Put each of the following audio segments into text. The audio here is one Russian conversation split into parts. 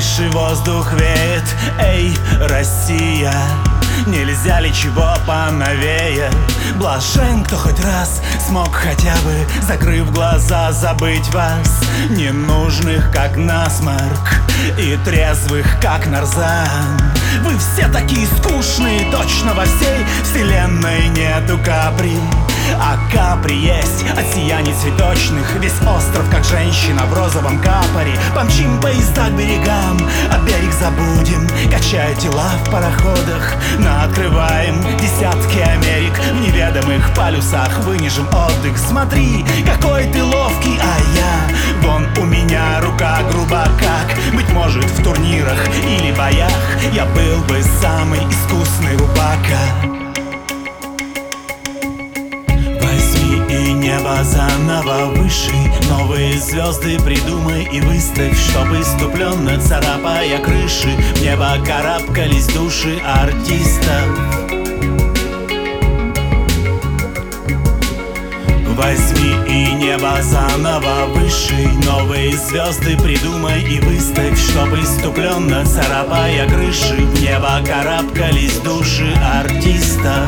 чистейший воздух веет. Эй, Россия, нельзя ли чего поновее? Блажен, кто хоть раз смог хотя бы, закрыв глаза, забыть вас, ненужных, как насморк, и трезвых, как нарзан. Вы все такие скучные, точно во всей вселенной нету Капри. А Капри есть от сияний цветочных, весь остров, как женщина в розовом капоре. Помчим поезда к берегам, а берег забудем, качая тела в пароходах. Наоткрываем десятки Америк, в неведомых полюсах вынижем отдых. Смотри, какой ты ловкий, а я, вон у меня рука груба как. Быть может, в турнирах или боях я был бы самый искусный рубака. И небо заново выше, новые звезды придумай и выставь, чтоб иступленно царапая крыши в небо карабкались души артистов. Возьми и небо заново выше, новые звезды придумай и выставь, чтоб иступленно царапая крыши в небо карабкались души артистов.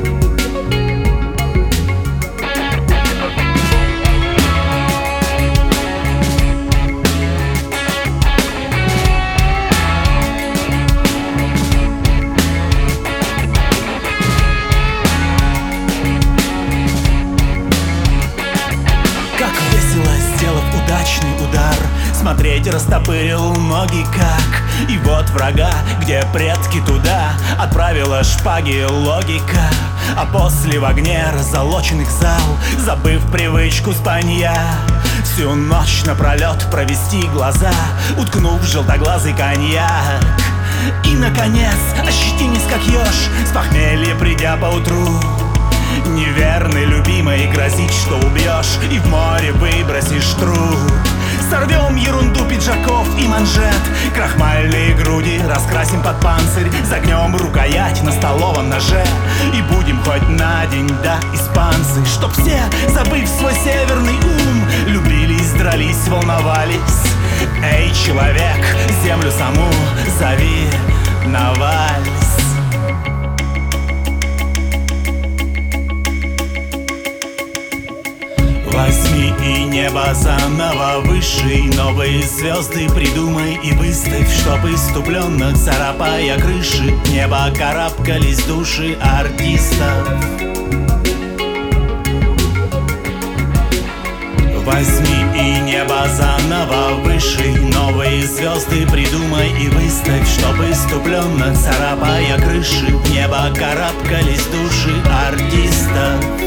Удачный удар, смотреть растопырил ноги как. И вот врага, где предки туда отправила шпаги логика. А после в огне раззолоченных зал, забыв привычку спанья, всю ночь напролет провести глаза, уткнув в желтоглазый коньяк. И наконец, ощетинись как еж, с похмелья придя поутру. Неверный любимой грозит, что убьешь и в море выбросишь труп. Сорвем ерунду пиджаков и манжет, крахмальные груди раскрасим под панцирь, загнем рукоять на столовом ноже и будем хоть на день, да, испанцы. Чтоб все, забыв свой северный ум, любились, дрались, волновались. Эй, человек, землю саму зови на вальс. Возьми и небо заново выше, новые звезды придумай и выставь, чтоб иступленно царапая крыши в небо карабкались души артистов. Возьми и небо заново выше, новые звезды придумай и выставь, чтоб иступленно царапая крыши в небо карабкались души артистов.